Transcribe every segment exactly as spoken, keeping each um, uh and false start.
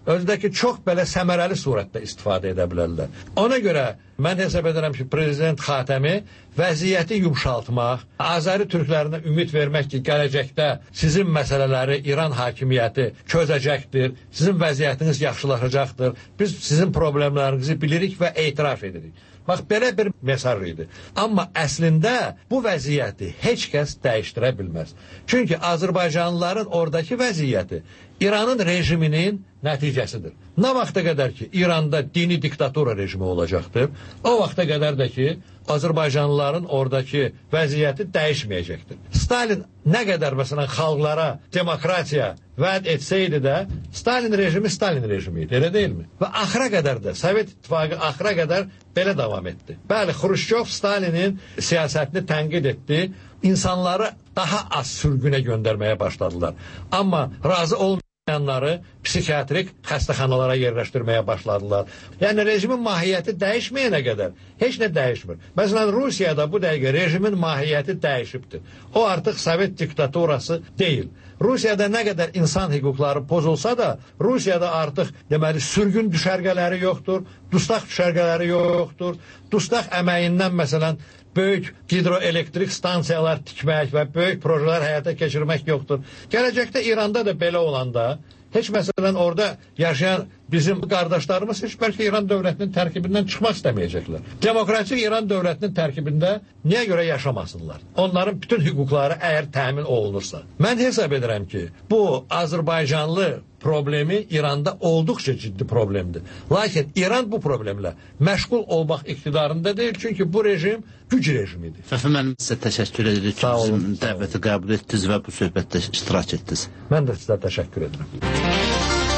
Özdəki çox belə səmərəli surətdə istifadə edə bilərlər. Ona görə mən hesab edirəm ki, Prezident Xatəmi vəziyyəti yumşaltmaq, Azəri türklərinə ümid vermək ki, gələcəkdə sizin məsələləri İran hakimiyyəti çözəcəkdir, sizin vəziyyətiniz yaxşılaşacaqdır, biz sizin problemlərinizi bilirik və etiraf edirik. Bax, belə bir mesaj idi. Amma əslində bu vəziyyəti heç kəs dəyişdirə bilməz. Çünki Azərbaycanlıların oradakı vəziyyəti İranın rejiminin nəticəsidir. Nə vaxta qədər ki, İranda dini diktatura rejimi olacaqdır, o vaxta qədər də ki, Azərbaycanlıların oradakı vəziyyəti dəyişməyəcəkdir. Stalin nə qədər məsələn xalqlara demokratiya vəd etsəydi də, Stalin rejimi Stalin rejimi idi, elə deyilmi? Və axıra qədər də, Sovet İttifaqı axıra qədər belə davam etdi. Bəli, Xruşçov Stalinin siyasətini tənqid etdi, insanları daha az sürgünə göndərməyə başladılar. Amma razı olmayanları psixiatrik xəstəxanalara yerləşdirməyə başladılar. Yəni, rejimin mahiyyəti dəyişməyənə qədər heç nə dəyişmir. Məsələn, Rusiyada bu dəqiqə rejimin mahiyyəti dəyişibdir. O artıq Sovet diktaturası deyil. Rusiyada nə qədər insan hüquqları pozulsa da, Rusiyada artıq deməli sürgün düşərgələri yoxdur, dustaq düşərgələri yoxdur. Dustaq əməyindən məsələn böyük hidroelektrik stansiyalar tikmək və böyük projelər həyata keçirmək yoxdur. Gələcəkdə İranda da belə olanda, heç məsələn orada yaşayan bizim qardaşlarımız heç bəlkə İran dövlətinin tərkibindən çıxmaq istəməyəcəklər. Demokratik İran dövlətinin tərkibində niyə görə yaşamasınlar? Onların bütün hüquqları əgər təmin olunursa. Mən hesab edirəm ki, bu Azərbaycanlı problemi İranda olduqca ciddi problemdir. Lakin İran bu problemlə məşğul olmaq iqtidarında deyil, çünki bu rejim güc rejimidir. Fəxri müəllim, sizə təşəkkür edirik ki, bizim dəvəti qəbul etdiniz və bu söhbətdə iştirak etdiniz. Mən də sizə təşəkkür edirəm.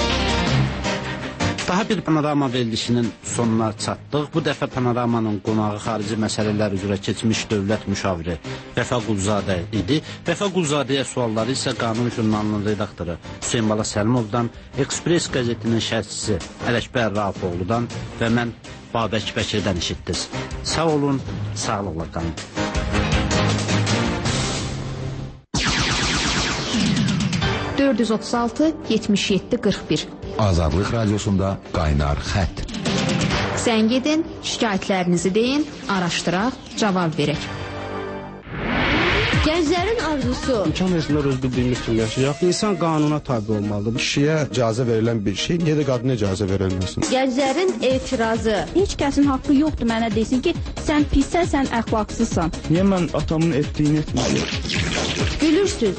Daha bir panorama verilişinin sonuna çatdıq. Bu dəfə panoramanın qonağı xarici məsələlər üzrə keçmiş dövlət müşaviri Vəfa Quluzadə idi. Vəfa Quluzadəyə sualları isə Qanun jurnalının redaktoru Hüseyin Bala Səlimovdan, Ekspres qəzetinin şərhçisi Ələkbər Rafoğludan və mən Babək Bəkirdən eşitdiniz. Sağ olun, sağlıqla qalın. dörd yüz otuz altı yetmiş yeddi qırx bir Azadlıq Radiosunda Qaynar Xətt. Zəng edin, şikayətlərinizi deyin, araşdıraq, cavab verək. Gənclərin arzusu. İmkan versinlər öz bildiyimiz kimi yaşayaq. İnsan qanuna tabi olmalıdır. Kişiyə icazə verilən bir şey, niyə də qadına icazə verilməsin? Gənclərin etirazı. Heç kəsin haqqı yoxdur mənə desin ki, sən pissən, sən əxlaqsızsan. Niyə mən atamın etdiyini etməliyim? Gülürsüz.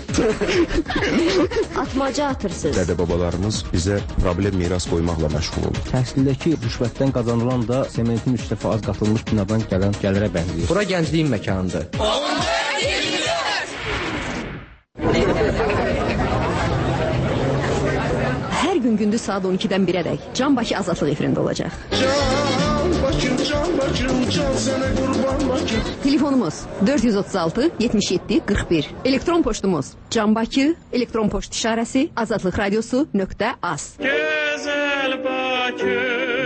Atmaca atırsınız. Dədə-babalarımız bizə problem miras qoymaqla məşğul olur. Təhsildəki rüşvətdən qazanılan da sementin üç dəfə az qatılmış binadan gələn gəlirə bənzəyir. Bura gəncliyin məkanıdır. Hər gün gündüz saat on ikidən birədək Can Bakı Azadlıq efirində olacaq. Can Bakım, Can Bakım, can sənə qurban Bakım. Telefonumuz dörd yüz otuz altı yetmiş yeddi qırx bir. Elektron poçtumuz Can Bakı, elektron poçt işarəsi azadlıq radiosu nöqtə az. Gözəl Bakı.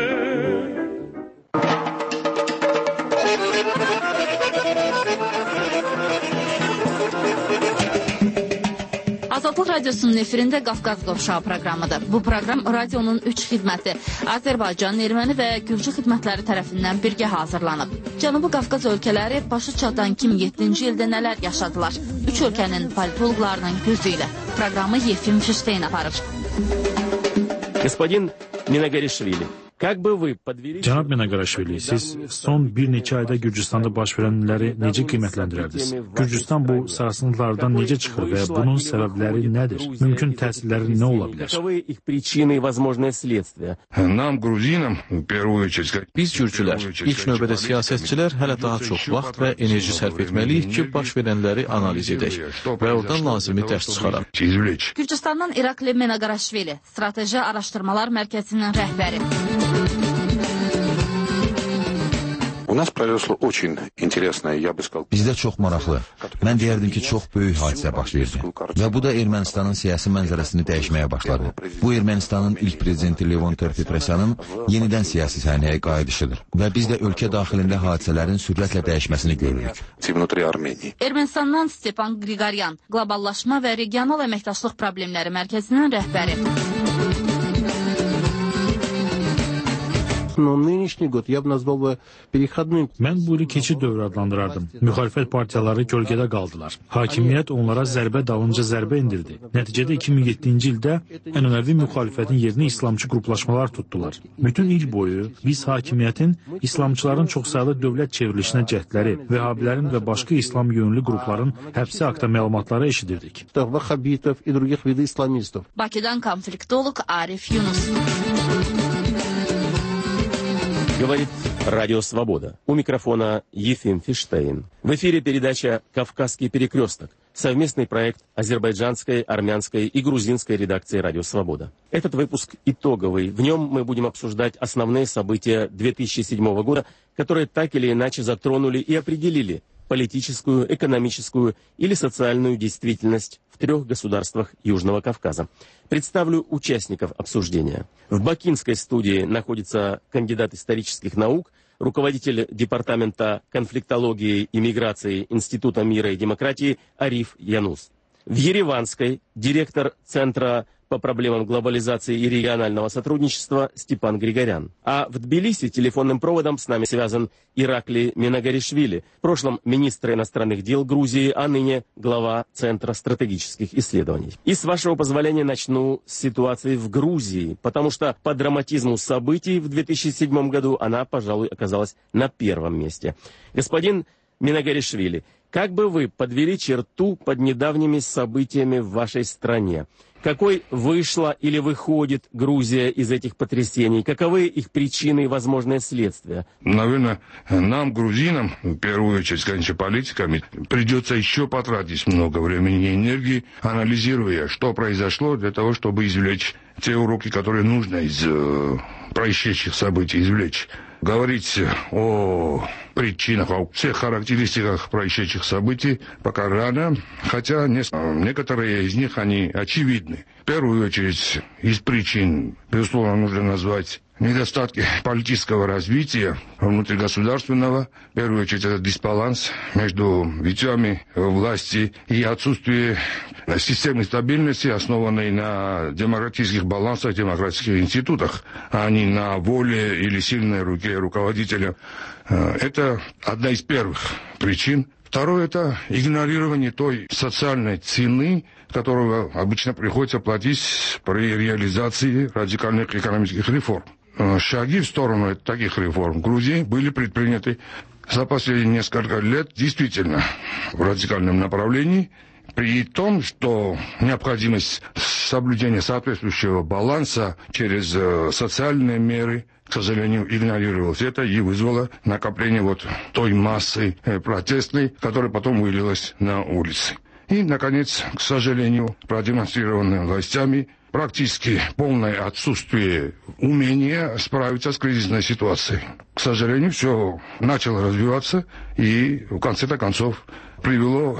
Azadlıq Radiosunun efirində Qafqaz Qovşağı proqramıdır. Bu proqram radionun üç xidməti Azərbaycan, Erməni və Gürcü xidmətləri tərəfindən birgə hazırlanıb. Cənubi Qafqaz ölkələri başı çatan iki min yeddinci ildə nələr yaşadılar? Üç ölkənin politologlarının gözü ilə. Proqramı Yefim Füsteyn aparır. Господин Minaqarishvili. Cənab Minaqarishvili, siz son bir neçə ayda Gürcüstanda baş verənləri necə qiymətləndirərdiniz? Gürcüstan bu sarsıntılardan necə çıxır və bunun səbəbləri nədir? Mümkün təsirləri nə ola bilər? Biz Gürcülər, ilk növbədə siyasətçilər hələ daha çox vaxt və enerji sərf etməliyik ki, baş verənləri analiz edək və oradan lazımi dərs çıxaraq. Gürcüstandan İrakli Minaqarishvili, Strateji Araşdırmalar Mərkəzinin rəhbəri. Bizdə çox maraqlı, mən deyərdim ki, çox böyük hadisə baş verdi. Və bu da Ermənistanın siyasi mənzərəsini dəyişməyə başladı. Bu Ermənistanın ilk prezidenti Levon Ter-Petrosyanın yenidən siyasi səhnəyə qayıdışıdır. Və biz də ölkə daxilində hadisələrin sürətlə dəyişməsini görürük. Ermənistandan Stepan Qriqoryan, Qloballaşma və Regional Əməkdaşlıq Problemləri Mərkəzinin rəhbəri. Но nынешний год я бы назвал бы переходным. Mən bu ili keçid dövrü adlandırardım. Müxalifət partiyaları kölgədə qaldılar. Hakimiyyət onlara zərbə dalınca zərbə indirdi. Nəticədə iki min yeddinci ildə ənənəvi müxalifətin yerini İslamçı qruplaşmalar tutdular. Bütün il boyu biz hakimiyyətin İslamçıların çoxsaylı dövlət çevrilişinə cəhdləri, Vəhabilərin və başqa İslam yönlü qrupların həbsi haqda məlumatları eşidirdik. Bakıdan konfliktolog Arif Yunus. Говорит Радио Свобода. У микрофона Ефим Фиштейн. В эфире передача «Кавказский перекресток». Совместный проект азербайджанской, армянской и грузинской редакции «Радио Свобода». Этот выпуск итоговый. В нем мы будем обсуждать основные события две тысячи седьмого года, которые так или иначе затронули и определили политическую, экономическую или социальную действительность в трех государствах Южного Кавказа. Представлю участников обсуждения. В бакинской студии находится кандидат исторических наук, руководитель департамента конфликтологии и миграции Института мира и демократии Ариф Янус. В ереванской директор Центра по проблемам глобализации и регионального сотрудничества Степан Григорян. А в Тбилиси телефонным проводом с нами связан Иракли Минагаришвили, в прошлом министр иностранных дел Грузии, а ныне глава Центра стратегических исследований. И с вашего позволения начну с ситуации в Грузии, потому что по драматизму событий в две тысячи седьмом году она, пожалуй, оказалась на первом месте. Господин Минагаришвили, как бы вы подвели черту под недавними событиями в вашей стране? Какой вышла или выходит Грузия из этих потрясений? Каковы их причины и возможные следствия? Наверное, нам, грузинам, в первую очередь, конечно, политиками, придется еще потратить много времени и энергии, анализируя, что произошло, для того, чтобы извлечь те уроки, которые нужно из э, происшедших событий извлечь. Говорить о причинах, о всех характеристиках происшедших событий пока рано, хотя некоторые из них, они очевидны. В первую очередь, из причин, безусловно, нужно назвать недостатки политического развития внутригосударственного. В первую очередь, это дисбаланс между ветвями власти и отсутствие системы стабильности, основанной на демократических балансах, демократических институтах, а не на воле или сильной руке руководителя. Это одна из первых причин. Второе – это игнорирование той социальной цены, которую обычно приходится платить при реализации радикальных экономических реформ. Шаги в сторону таких реформ в Грузии были предприняты за последние несколько лет действительно в радикальном направлении, при том, что необходимость соблюдения соответствующего баланса через социальные меры, к сожалению, игнорировалось. Это и вызвало накопление вот той массы протестной, которая потом вылилась на улицы. И, наконец, к сожалению, продемонстрированными властями практически полное отсутствие умения справиться с кризисной ситуацией. К сожалению, все начало развиваться и, в конце-то концов, привело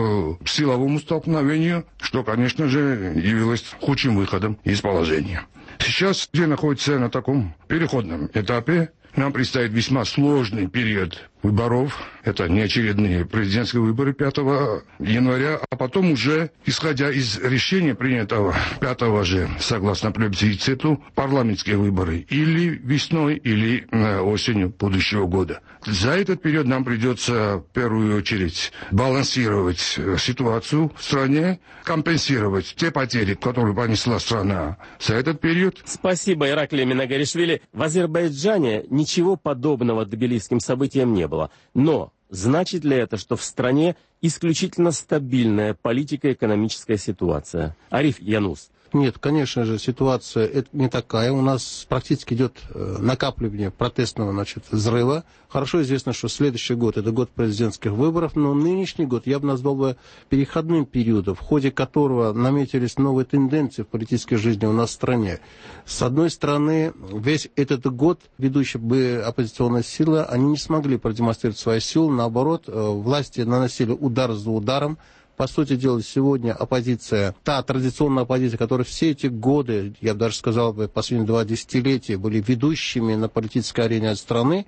к силовому столкновению, что, конечно же, явилось худшим выходом из положения. Сейчас где находится на таком переходном этапе. Нам предстоит весьма сложный период выборов. Это неочередные президентские выборы пятого января, а потом уже, исходя из решения, принятого пятого же, согласно плебисциту, парламентские выборы или весной, или осенью будущего года. За этот период нам придется в первую очередь балансировать ситуацию в стране, компенсировать те потери, которые понесла страна за этот период. Спасибо, Иракли Минагаришвили. В Азербайджане ничего подобного тбилисским событиям не было. Но значит ли это, что в стране исключительно стабильная политико-экономическая ситуация? Ариф Янус. Нет, конечно же, ситуация это не такая. У нас практически идет накапливание протестного, значит, взрыва. Хорошо известно, что следующий год – это год президентских выборов, но нынешний год я бы назвал бы переходным периодом, в ходе которого наметились новые тенденции в политической жизни у нас в стране. С одной стороны, весь этот год ведущие бы оппозиционные силы, они не смогли продемонстрировать свою силу, наоборот, власти наносили удар за ударом. По сути дела, сегодня оппозиция, та традиционная оппозиция, которая все эти годы, я бы даже сказал, последние два десятилетия, были ведущими на политической арене страны,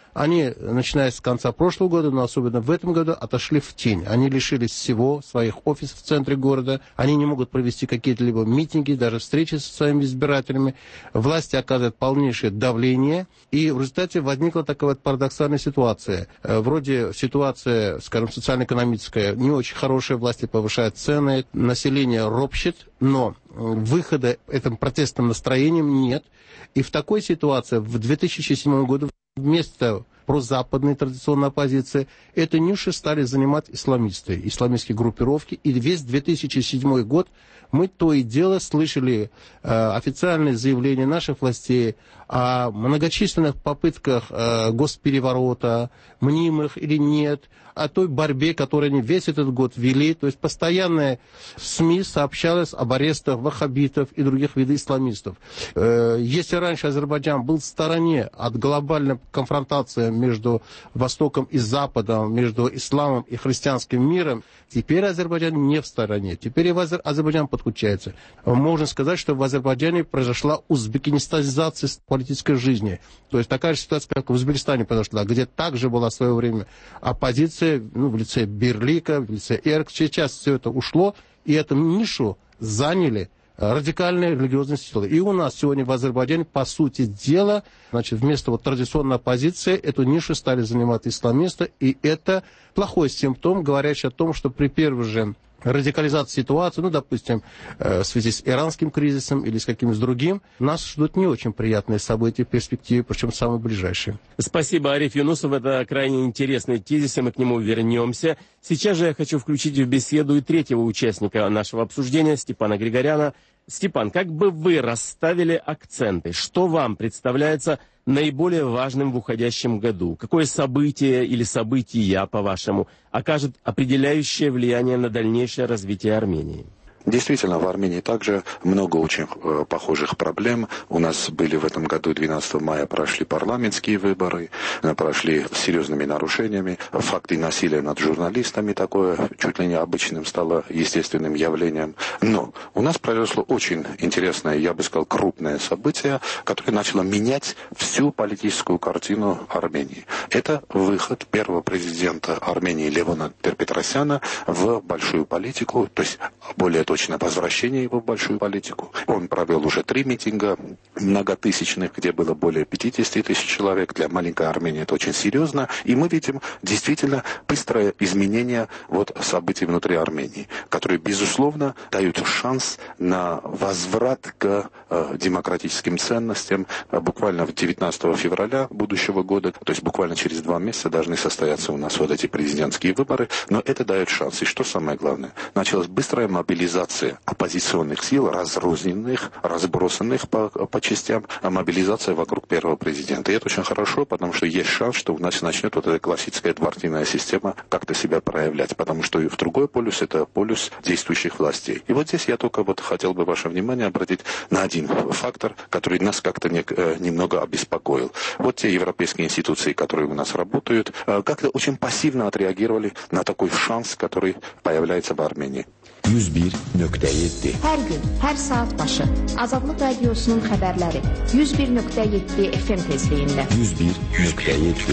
они, начиная с конца прошлого года, но особенно в этом году, отошли в тень. Они лишились всего, своих офисов в центре города, они не могут провести какие-то либо митинги, даже встречи со своими избирателями. Власти оказывают полнейшее давление, и в результате возникла такая вот парадоксальная ситуация. Вроде ситуация, скажем, социально-экономическая, не очень хорошая, власти повышают цены, население ропщет, но выхода этим протестным настроением нет. И в такой ситуации в две тысячи седьмом году вместо прозападной традиционной оппозиции эту нишу стали занимать исламисты, исламистские группировки. И весь две тысячи седьмой год мы то и дело слышали э, официальные заявления наших властей о многочисленных попытках э, госпереворота, мнимых или нет, о той борьбе, которую они весь этот год вели. То есть постоянно СМИ сообщалось об арестах ваххабитов и других видов исламистов. Э, если раньше Азербайджан был в стороне от глобальной конфронтации между Востоком и Западом, между исламом и христианским миром, теперь Азербайджан не в стороне. Теперь и Азербайджан подключается. Можно сказать, что в Азербайджане произошла узбекистанизация политической жизни. То есть такая же ситуация, как в Узбекистане произошла, где также была в свое время оппозиция, ну, в лице Берлика, в лице Эрк. Сейчас все это ушло, и эту нишу заняли радикальные религиозные силы. И у нас сегодня в Азербайджане, по сути дела, значит, вместо вот традиционной оппозиции эту нишу стали занимать исламисты, и это плохой симптом, говорящий о том, что при первой же радикализации ситуации, ну, допустим, в связи с иранским кризисом или с каким-то другим, нас ждут не очень приятные события в перспективе, причем самые ближайшие. Спасибо, Ариф Юнусов. Это крайне интересный тезис, и мы к нему вернемся. Сейчас же я хочу включить в беседу и третьего участника нашего обсуждения, Степана Григоряна. Степан, как бы вы расставили акценты? Что вам представляется наиболее важным в уходящем году? Какое событие или события, по-вашему, окажет определяющее влияние на дальнейшее развитие Армении? Действительно, в Армении также много очень э, похожих проблем. У нас были в этом году, двенадцатого мая, прошли парламентские выборы, э, прошли с серьезными нарушениями. Факты насилия над журналистами, такое чуть ли не обычным стало естественным явлением. Но у нас произошло очень интересное, я бы сказал, крупное событие, которое начало менять всю политическую картину Армении. Это выход первого президента Армении Левона Тер-Петросяна в большую политику, то есть более точно возвращение его в большую политику. Он провел уже три митинга многотысячных, где было более пятьдесят тысяч человек. Для маленькой Армении это очень серьезно. И мы видим действительно быстрое изменение вот событий внутри Армении, которые, безусловно, дают шанс на возврат к э, демократическим ценностям. Буквально девятнадцатого февраля будущего года, то есть буквально через два месяца должны состояться у нас вот эти президентские выборы. Но это дает шанс. И что самое главное? Началась быстрая мобилизация оппозиционных сил, разрозненных, разбросанных по, по частям, а мобилизация вокруг первого президента. И это очень хорошо, потому что есть шанс, что у нас начнет вот эта классическая двпартийная система как-то себя проявлять, потому что в другой полюс это полюс действующих властей. И вот здесь я только вот хотел бы ваше внимание обратить на один фактор, который нас как-то не, немного обеспокоил. Вот те европейские институции, которые у нас работают, как-то очень пассивно отреагировали на такой шанс, который появляется в Армении. yüz bir nöqtə yeddi. Hər gün, hər saat başı Azadlıq Radiosunun xəbərləri yüz bir nöqtə yeddi эф эм tezliyində. yüz bir nöqtə yeddi.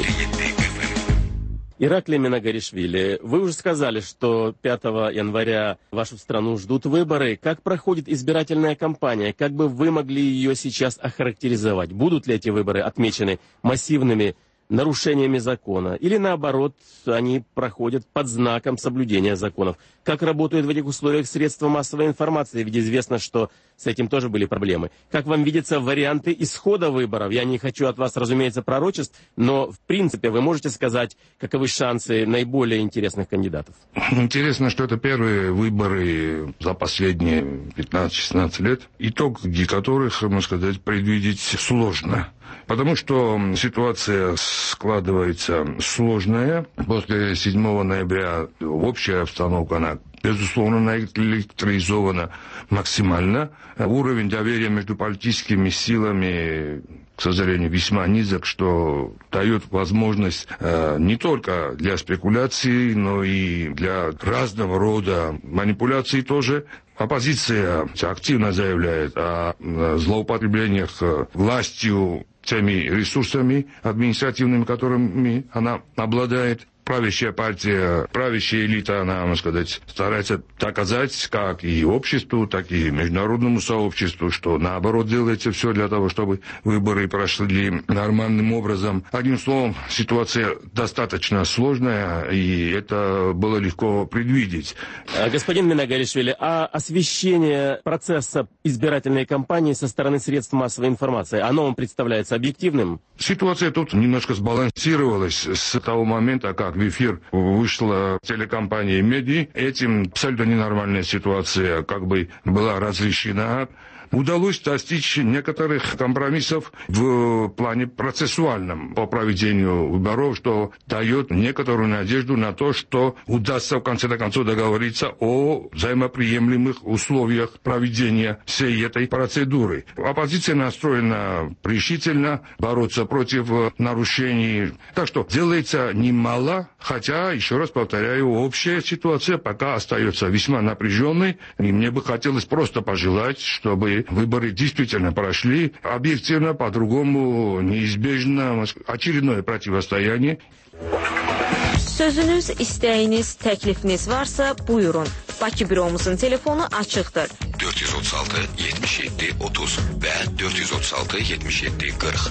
Ираклий Минагаришвили, вы уже сказали, что пятого января вашу страну ждут выборы. Как проходит избирательная кампания? Как бы вы могли ее сейчас охарактеризовать? Будут ли эти выборы отмечены массивными нарушениями закона? Или наоборот, они проходят под знаком соблюдения законов? Как работают в этих условиях средства массовой информации? Ведь известно, что с этим тоже были проблемы. Как вам видятся варианты исхода выборов? Я не хочу от вас, разумеется, пророчеств, но в принципе вы можете сказать, каковы шансы наиболее интересных кандидатов? Интересно, что это первые выборы за последние пятнадцать-шестнадцать лет, итоги которых, можно сказать, предвидеть сложно. Потому что ситуация складывается сложная. После седьмого ноября общая обстановка, она, безусловно, наэлектризована максимально. Уровень доверия между политическими силами, к сожалению, весьма низок, что дает возможность э, не только для спекуляций, но и для разного рода манипуляций тоже. Оппозиция активно заявляет о злоупотреблениях властью теми ресурсами административными, которыми она обладает. Правящая партия, правящая элита, она, можно сказать, старается доказать как и обществу, так и международному сообществу, что наоборот делается все для того, чтобы выборы прошли нормальным образом. Одним словом, ситуация достаточно сложная, и это было легко предвидеть. Господин Минагаришвили, а освещение процесса избирательной кампании со стороны средств массовой информации, оно вам представляется объективным? Ситуация тут немножко сбалансировалась с того момента, как в эфир вышла телекомпания «Меди». Этим абсолютно ненормальная ситуация как бы была разрешена. Удалось достичь некоторых компромиссов в плане процессуальном по проведению выборов, что дает некоторую надежду на то, что удастся в конце концов договориться о взаимоприемлемых условиях проведения всей этой процедуры. Оппозиция настроена решительно бороться против нарушений. Так что делается немало, хотя, еще раз повторяю, общая ситуация пока остается весьма напряженной. И мне бы хотелось просто пожелать, чтобы выборы действительно прошли объективно, по-другому неизбежно очередное противостояние. Sözünüz, istəyiniz, təklifiniz varsa buyurun. Bakı büromuzun telefonu açıqdır. dört yüz otuz altı yetmiş yedi otuz və dört yüz otuz altı yetmiş yedi qırx.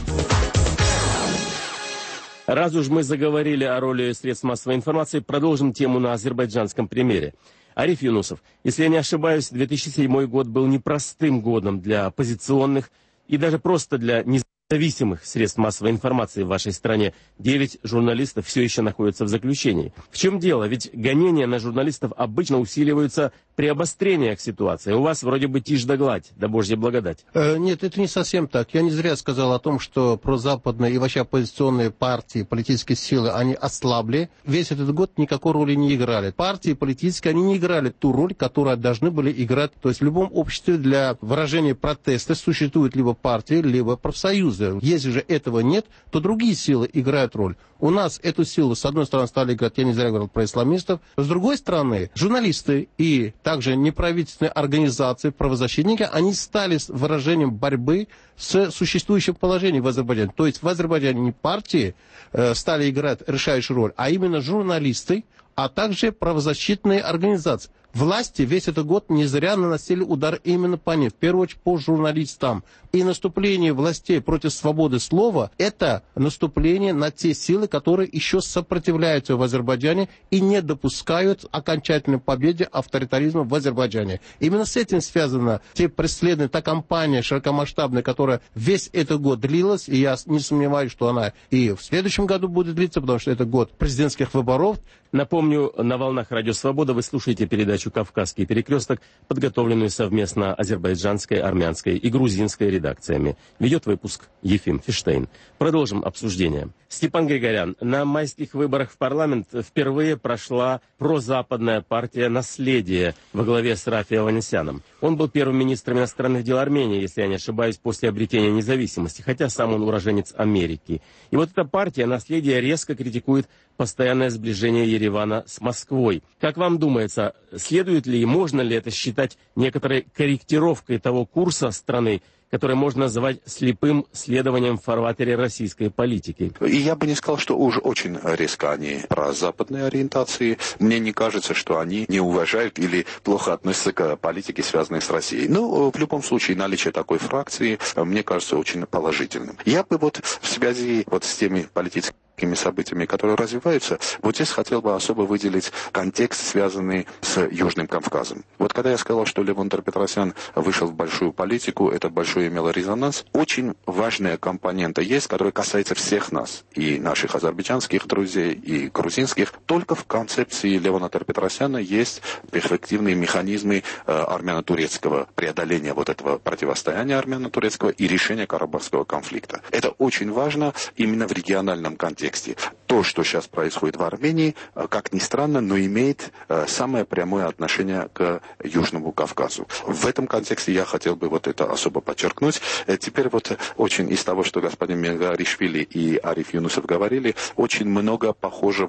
Раз уж мы заговорили о роли средств массовой информации, продолжим тему на азербайджанском примере. Ариф Юнусов, если я не ошибаюсь, две тысячи седьмой год был непростым годом для оппозиционных и даже просто для независимых средств массовой информации в вашей стране. Девять журналистов все еще находятся в заключении. В чем дело? Ведь гонения на журналистов обычно усиливаются при обострениях ситуации. У вас вроде бы тишь да гладь, да божья благодать. Э, нет, это не совсем так. Я не зря сказал о том, что прозападные и вообще оппозиционные партии, политические силы, они ослабли. Весь этот год никакой роли не играли. Партии политические, они не играли ту роль, которую должны были играть. То есть в любом обществе для выражения протеста существуют либо партии, либо профсоюзы. Если же этого нет, то другие силы играют роль. У нас эту силу, с одной стороны, стали играть, я не зря говорил про исламистов, с другой стороны, журналисты и также неправительственные организации, правозащитники, они стали выражением борьбы с существующим положением в Азербайджане. То есть в Азербайджане не партии э, стали играть решающую роль, а именно журналисты, а также правозащитные организации. Власти весь этот год не зря наносили удар именно по ним, в первую очередь по журналистам. И наступление властей против свободы слова – это наступление на те силы, которые еще сопротивляются в Азербайджане и не допускают окончательной победы авторитаризма в Азербайджане. Именно с этим связано те преследования, та кампания широкомасштабная, которая весь этот год длилась, и я не сомневаюсь, что она и в следующем году будет длиться, потому что это год президентских выборов. Напомню, на волнах Радио Свобода вы слушаете передачу «Кавказский перекресток», подготовленную совместно азербайджанской, армянской и грузинской редакциями. Ведет выпуск Ефим Фиштейн. Продолжим обсуждение. Степан Григорян, на майских выборах в парламент впервые прошла прозападная партия «Наследие» во главе с Рафи Аванесяном. Он был первым министром иностранных дел Армении, если я не ошибаюсь, после обретения независимости, хотя сам он уроженец Америки. И вот эта партия «Наследие» резко критикует постоянное сближение Еревана с Москвой. Как вам думается, следует ли и можно ли это считать некоторой корректировкой того курса страны, который можно называть слепым следованием в фарватере российской политики? И я бы не сказал, что уж очень резко они про западные ориентации. Мне не кажется, что они не уважают или плохо относятся к политике, связанной с Россией. Но в любом случае наличие такой фракции мне кажется очень положительным. Я бы вот в связи вот с теми политическими событиями, которые развиваются, вот здесь хотел бы особо выделить контекст, связанный с Южным Кавказом. Вот когда я сказал, что Левон Тер-Петросян вышел в большую политику, это большой имело резонанс, очень важная компонента есть, которая касается всех нас, и наших азербайджанских друзей, и грузинских. Только в концепции Левона Тер-Петросяна есть перспективные механизмы э, армяно-турецкого преодоления вот этого противостояния армяно-турецкого и решения Карабахского конфликта. Это очень важно именно в региональном контексте. То, что сейчас происходит в Армении, как ни странно, но имеет самое прямое отношение к Южному Кавказу. В этом контексте я хотел бы вот это особо подчеркнуть. Теперь вот очень из того, что господин Минагаришвили и Ариф Юнусов говорили, очень много похожего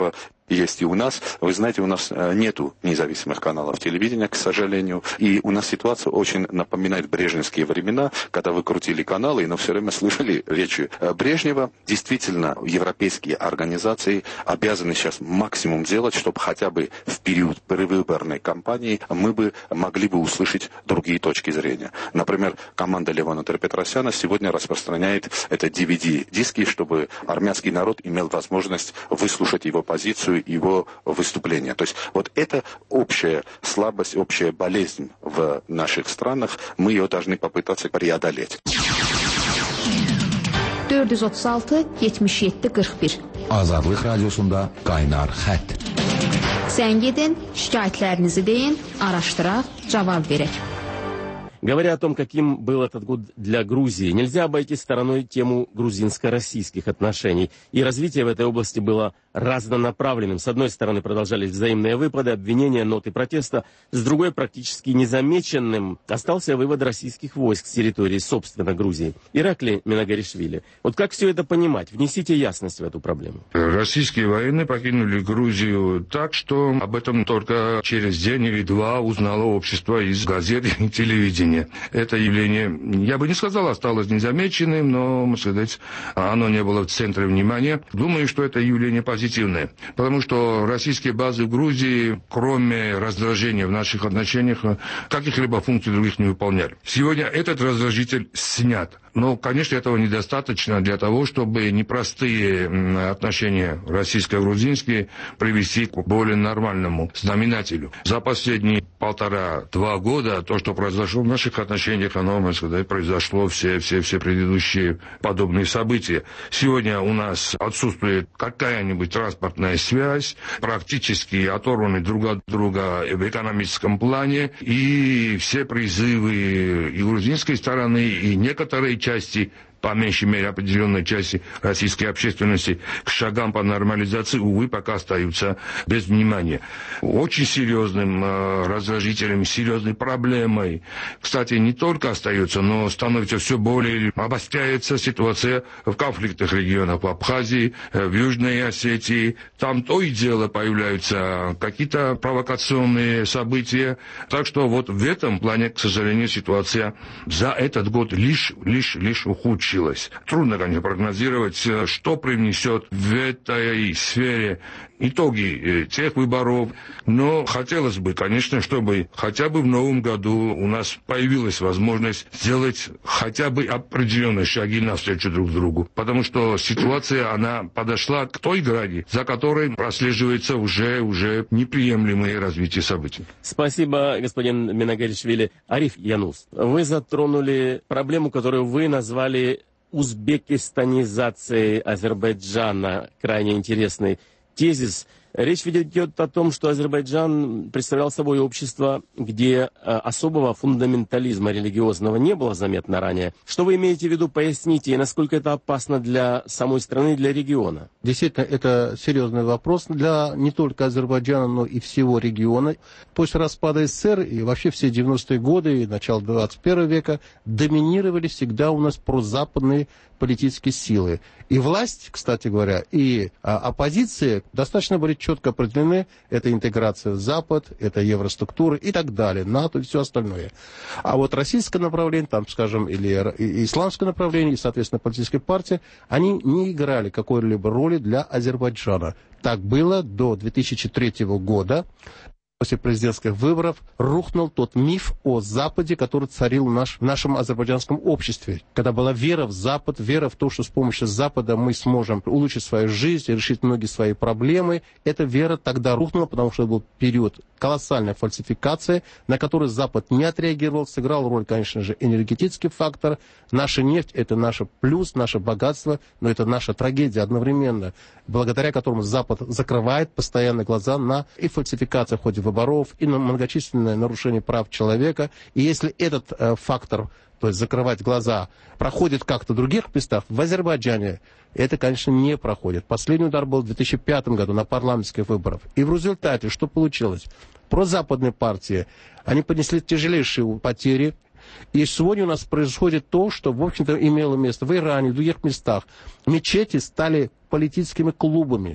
есть и у нас. Вы знаете, у нас нету независимых каналов телевидения, к сожалению. И у нас ситуация очень напоминает брежневские времена, когда вы крутили каналы, но все время слышали речи Брежнева. Действительно, европейские организации обязаны сейчас максимум делать, чтобы хотя бы в период предвыборной кампании мы бы могли бы услышать другие точки зрения. Например, команда Левона Петросяна сегодня распространяет это ди ви ди-диски, чтобы армянский народ имел возможность выслушать его позицию, его выступления. То есть вот это общая слабость, общая болезнь в наших странах, мы ее должны попытаться преодолеть. dörd yüz otuz altı yetmiş yeddi qırx bir Azadlıq radiosunda qaynar xətt. Sən gedin, şikayətlərinizi deyin, araşdıraq, cavab verək. Говоря о том, каким был этот год для Грузии, нельзя обойти стороной тему грузинско-российских отношений. И развитие в этой области было разнонаправленным. С одной стороны, продолжались взаимные выпады, обвинения, ноты протеста. С другой, практически незамеченным остался вывод российских войск с территории, собственно, Грузии. Иракли Минагаришвили. Вот как все это понимать? Внесите ясность в эту проблему. Российские военные покинули Грузию так, что об этом только через день или два узнало общество из газет и телевидения. Это явление, я бы не сказал, осталось незамеченным, но, можно сказать, оно не было в центре внимания. Думаю, что это явление позитивное, потому что российские базы в Грузии, кроме раздражения в наших отношениях, каких-либо функций других не выполняли. Сегодня этот раздражитель снят. Но, конечно, этого недостаточно для того, чтобы непростые отношения российско-грузинские привести к более нормальному знаменателю. За последние полтора-два года то, что произошло в наших отношениях, оно, можно сказать, произошло все, все, все предыдущие подобные события. Сегодня у нас отсутствует какая-нибудь транспортная связь, практически оторваны друг от друга в экономическом плане, и все призывы и грузинской стороны, и некоторые части, по меньшей мере определенной части российской общественности, к шагам по нормализации, увы, пока остаются без внимания. Очень серьезным э, раздражителем, серьезной проблемой, кстати, не только остается, но становится все более, обостряется ситуация в конфликтных регионах, в Абхазии, в Южной Осетии. Там то и дело появляются какие-то провокационные события. Так что вот в этом плане, к сожалению, ситуация за этот год лишь, лишь, лишь ухудшилась. Трудно, конечно, прогнозировать, что привнесет в этой сфере итоги тех выборов. Но хотелось бы, конечно, чтобы хотя бы в новом году у нас появилась возможность сделать хотя бы определенные шаги навстречу друг другу. Потому что ситуация, она подошла к той грани, за которой прослеживается уже, уже неприемлемое развитие событий. Спасибо, господин Минагаришвили. Ариф Янус, вы затронули проблему, которую вы назвали узбекистанизацией Азербайджана. Крайне интересный тезис. Речь ведь идет о том, что Азербайджан представлял собой общество, где особого фундаментализма религиозного не было заметно ранее. Что вы имеете в виду, поясните, и насколько это опасно для самой страны, для региона? Действительно, это серьезный вопрос для не только Азербайджана, но и всего региона. После распада СССР и вообще все девяностые годы и начало двадцать первого века доминировали всегда у нас прозападные политические силы. И власть, кстати говоря, и а, оппозиция достаточно были четко определены. Это интеграция в Запад, это евроструктуры и так далее, НАТО и все остальное. А вот российское направление, там, скажем, или исламское направление, и, соответственно, политическая партия, они не играли какой-либо роли для Азербайджана. Так было до две тысячи третьего года. После президентских выборов рухнул тот миф о Западе, который царил в, наш, в нашем азербайджанском обществе. Когда была вера в Запад, вера в то, что с помощью Запада мы сможем улучшить свою жизнь, решить многие свои проблемы. Эта вера тогда рухнула, потому что был период колоссальной фальсификации, на которую Запад не отреагировал. Сыграл роль, конечно же, энергетический фактор. Наша нефть – это наш плюс, наше богатство, но это наша трагедия одновременно, благодаря которому Запад закрывает постоянно глаза на и фальсификацию в ходе выборов, и на многочисленное нарушение прав человека. И если этот э, фактор, то есть закрывать глаза, проходит как-то в других местах, в Азербайджане это, конечно, не проходит. Последний удар был в две тысячи пятом году на парламентских выборах. И в результате что получилось? Прозападные партии, они понесли тяжелейшие потери. И сегодня у нас происходит то, что, в общем-то, имело место в Иране, в других местах. Мечети стали политическими клубами.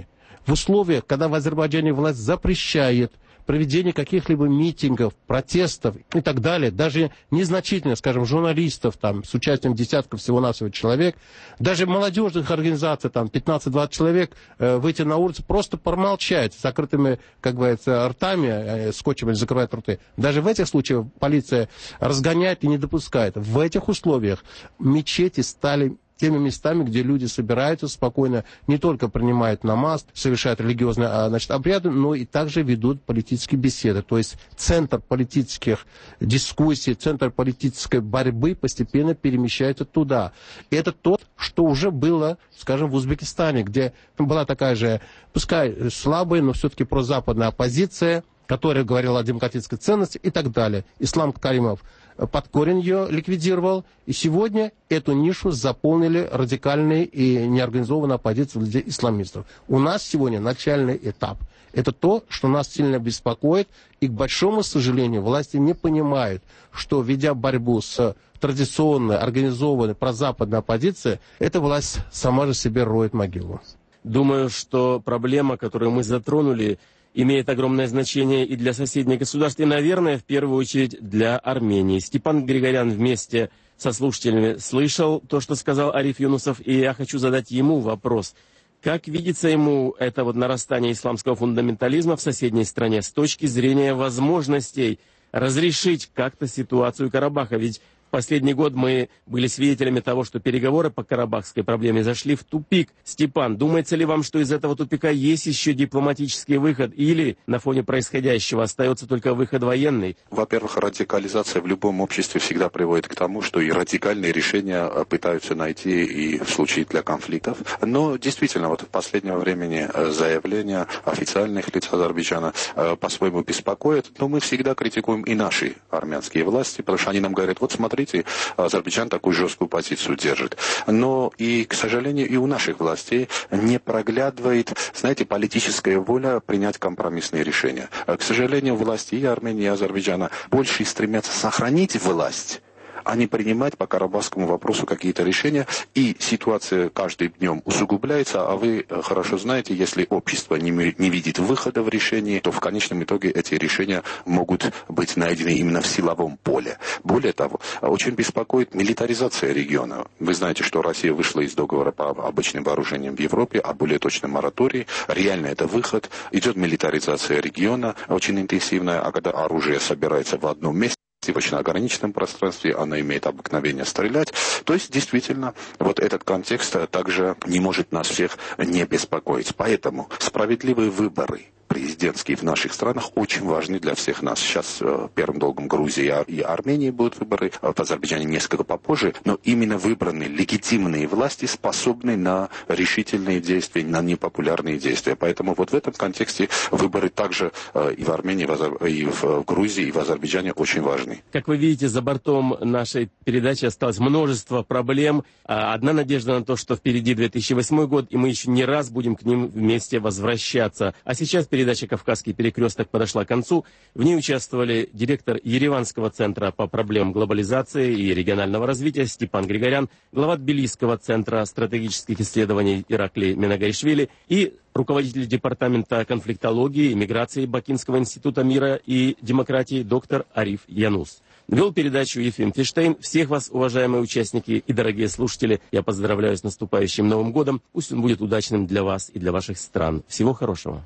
в условиях, когда в Азербайджане власть запрещает проведение каких-либо митингов, протестов и так далее, даже незначительно, скажем, журналистов там, с участием десятков всего-навсего человек, даже молодежных организаций, там, пятнадцать-двадцать человек, э, выйти на улицу, просто промолчать с закрытыми, как говорится, ртами, э, скотчем закрывают рты. Даже в этих случаях полиция разгоняет и не допускает. В этих условиях мечети стали теми местами, где люди собираются спокойно, не только принимают намаз, совершают религиозные, значит, обряды, но и также ведут политические беседы. То есть центр политических дискуссий, центр политической борьбы постепенно перемещается туда. И это то, что уже было, скажем, в Узбекистане, где была такая же, пускай слабая, но все-таки прозападная оппозиция, которая говорила о демократической ценности и так далее. Ислам Каримов под корень ее ликвидировал, и сегодня эту нишу заполнили радикальные и неорганизованные оппозиции исламистов. У нас сегодня начальный этап. Это то, что нас сильно беспокоит, и, к большому сожалению, власти не понимают, что, ведя борьбу с традиционной, организованной, прозападной оппозицией, эта власть сама же себе роет могилу. Думаю, что проблема, которую мы затронули, имеет огромное значение и для соседних государств, и, наверное, в первую очередь для Армении. Степан Григорян вместе со слушателями слышал то, что сказал Ариф Юнусов, и я хочу задать ему вопрос. Как видится ему это вот нарастание исламского фундаментализма в соседней стране с точки зрения возможностей разрешить как-то ситуацию Карабаха? Ведь в последний год мы были свидетелями того, что переговоры по карабахской проблеме зашли в тупик. Степан, думается ли вам, что из этого тупика есть еще дипломатический выход, или на фоне происходящего остается только выход военный? Во-первых, радикализация в любом обществе всегда приводит к тому, что и радикальные решения пытаются найти и в случае для конфликтов. Но действительно, вот в последнее время заявления официальных лиц Азербайджана по-своему беспокоят, но мы всегда критикуем и наши армянские власти, потому что они нам говорят, вот смотрите, Азербайджан такую жесткую позицию держит. Но и, к сожалению, и у наших властей не проглядывает, знаете, политическая воля принять компромиссные решения. К сожалению, власти и Армении, и Азербайджана больше стремятся сохранить власть, а не принимать по карабахскому вопросу какие-то решения. И ситуация каждым днем усугубляется, а вы хорошо знаете, если общество не, не видит выхода в решении, то в конечном итоге эти решения могут быть найдены именно в силовом поле. Более того, очень беспокоит милитаризация региона. Вы знаете, что Россия вышла из договора по обычным вооружениям в Европе, а более точно мораторий. Реально это выход. Идет милитаризация региона очень интенсивная, а когда оружие собирается в одном месте, в очень ограниченном пространстве, она имеет обыкновение стрелять. То есть, действительно, вот этот контекст также не может нас всех не беспокоить. Поэтому справедливые выборы президентские в наших странах очень важны для всех нас. Сейчас э, первым долгом Грузии и Армении будут выборы, в Азербайджане несколько попозже, но именно выбранные легитимные власти способны на решительные действия, на непопулярные действия. Поэтому вот в этом контексте выборы также э, и в Армении, и в, Азер... и в Грузии, и в Азербайджане очень важны. Как вы видите, за бортом нашей передачи осталось множество проблем. Одна надежда на то, что впереди две тысячи восьмой год, и мы еще не раз будем к ним вместе возвращаться. А сейчас передача Передача «Кавказский перекресток» подошла к концу. В ней участвовали директор Ереванского центра по проблемам глобализации и регионального развития Степан Григорян, глава Тбилисского центра стратегических исследований Ираклий Менагайшвили и руководитель департамента конфликтологии и миграции Бакинского института мира и демократии доктор Ариф Янус. Вел передачу Ефим Фиштейн. Всех вас, уважаемые участники и дорогие слушатели, я поздравляю с наступающим Новым годом. Пусть он будет удачным для вас и для ваших стран. Всего хорошего.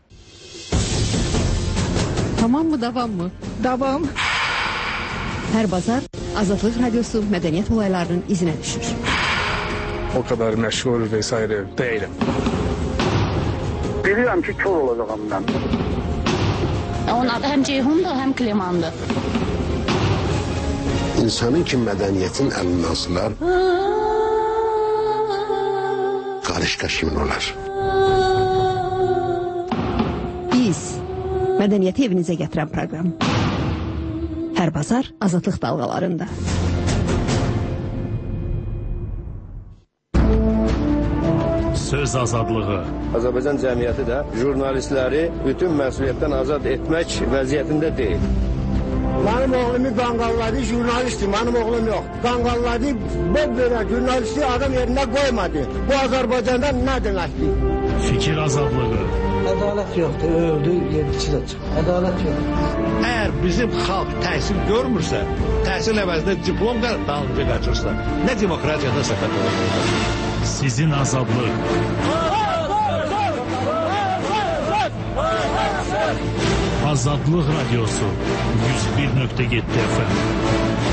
Tamam mı, davam mı? Davam. Hər bazar Azadlıq Radiosu mədəniyyət olaylarının izinə düşür. O kadar meşhur vesaire değilim. Biliyorum ki kör olacağım ben. Onun adı hem Ceyhun'dur hem Kliman'dır. İnsanın ki mədəniyyətin əlindən asılar, qarışqa kimin olar? Biz mədəniyyəti evinizə gətirən proqram. Hər bazar Azadlıq dalğalarında. Söz azadlığı. Azərbaycan cəmiyyəti də jurnalistləri bütün məsuliyyətdən azad etmək vəziyyətində deyil. Benim oğlumu qanqalladı, jurnalistdir, benim oğlum yok. Qanqalladı, bu böyle jurnalisti adam yerine koymadı. Bu Azərbaycandan nə deməkdir? Fikir azadlığı. Ədalət yoxdur, öldü, yedisi də çıxır. Ədalət yoxdur. Əgər bizim xalq təhsil görmürsə, təhsil əvəzində diplom dalınca qaçırsa, nə demokratiyada söhbət olur? Sizin azadlıq. Azadlıq Radyosu yüz bir nöqtə yeddi F M.